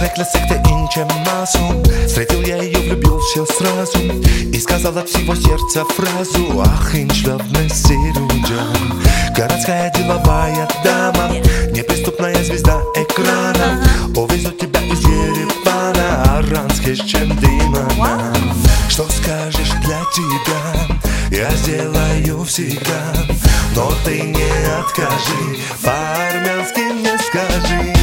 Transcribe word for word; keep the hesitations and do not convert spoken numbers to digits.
Некля секта Инче Масу. Встретил я ее, влюбился сразу и сказал от всего сердца фразу: ах, Инч, давно сирюджан. Городская деловая дама, неприступная звезда экрана. Повезу тебя из Еревана, Аранский с чем дымана. Что скажешь для тебя, я сделаю всегда. Но ты не откажи, по-армянски мне скажи.